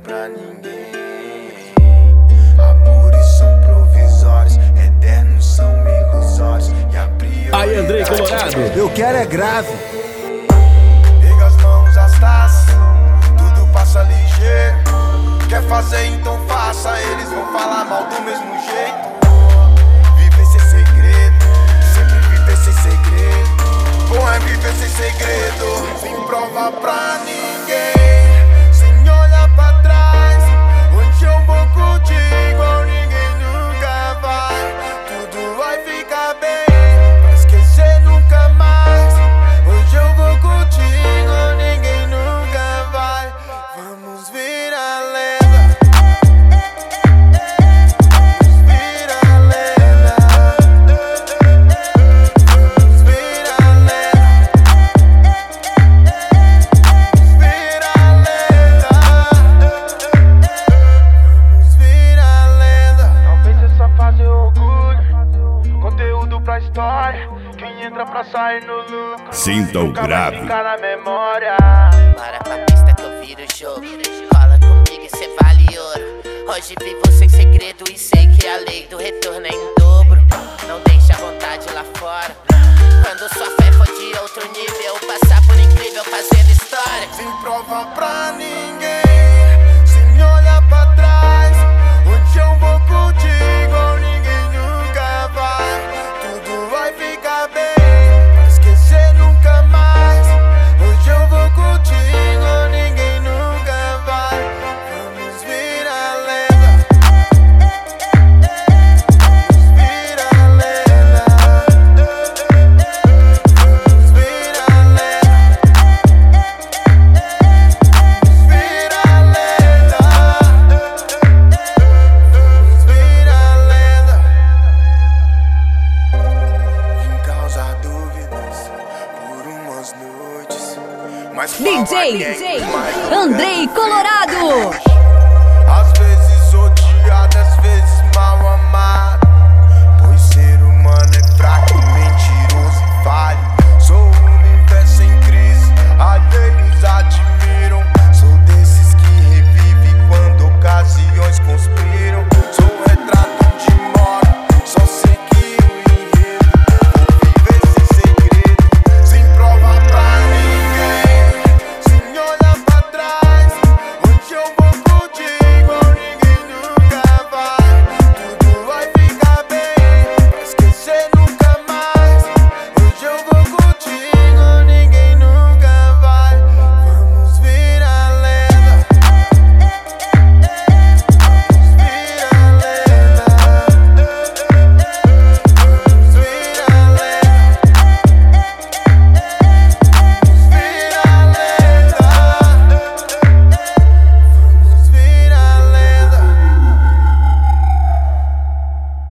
pra ninguém. Amores são provisórios, eternos são ilusórios. E a prioridade Aí, Andrei Colorado. Eu quero é grave. Pega as mãos, as taças, tudo passa ligeiro. Quer fazer, então faça. Eles vão falar mal do mesmo jeito. Viver sem segredo, sempre viver sem segredo. Bom é viver sem segredo, sem prova pra ninguém, sem olhar pra trás. Onde eu vou contigo, ninguém nunca vai. Tudo vai ficar bem, pra esquecer nunca mais. Hoje eu vou contigo, ninguém nunca vai. Vamos virar lenda. Vamos virar lenda. Vamos virar lenda. Vamos virar lenda. Vamos virar lenda. Talvez essa fase é orgulho, conteúdo pra história. Quem entra pra sair no lucro Sinta o nunca vai grave. ficar na memória. Bora pra pista que eu viro o jogo. Cola comigo e cê vale ouro. Hoje vivo sem segredo e sei que a lei do retorno é em dobro. Não deixe a vontade lá fora. Quando sua fé for de outro nível, passar por incrível fazendo história. Sem prova pra ninguém, sem olhar pra trás. Onde eu vou contigo, ninguém nunca vai. Tudo vai ficar bem, pra esquecer nunca mais. Hoje eu vou contigo, ninguém nunca vai. Vamos virar lenda. Vamos virar lenda. Vamos virar lenda. Vamos virar lenda. Vamos virar lenda. Vim causar dúvidas por umas noites, mas DJ Andrei Colorado.